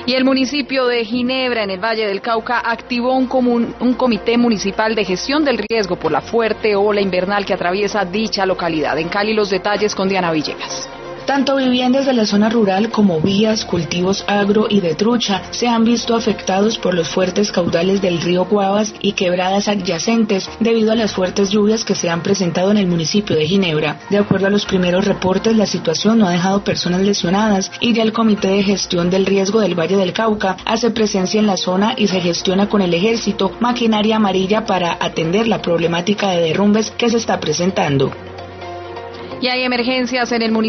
Y el municipio de Ginebra, en el Valle del Cauca, activó un comité municipal de gestión del riesgo por la fuerte ola invernal que atraviesa dicha localidad. En Cali, los detalles con Diana Villegas. Tanto viviendas de la zona rural como vías, cultivos agro y de trucha se han visto afectados por los fuertes caudales del río Guavas y quebradas adyacentes debido a las fuertes lluvias que se han presentado en el municipio de Ginebra. De acuerdo a los primeros reportes, la situación no ha dejado personas lesionadas y ya el Comité de Gestión del Riesgo del Valle del Cauca hace presencia en la zona y se gestiona con el ejército maquinaria amarilla para atender la problemática de derrumbes que se está presentando. Y hay emergencias en el municipio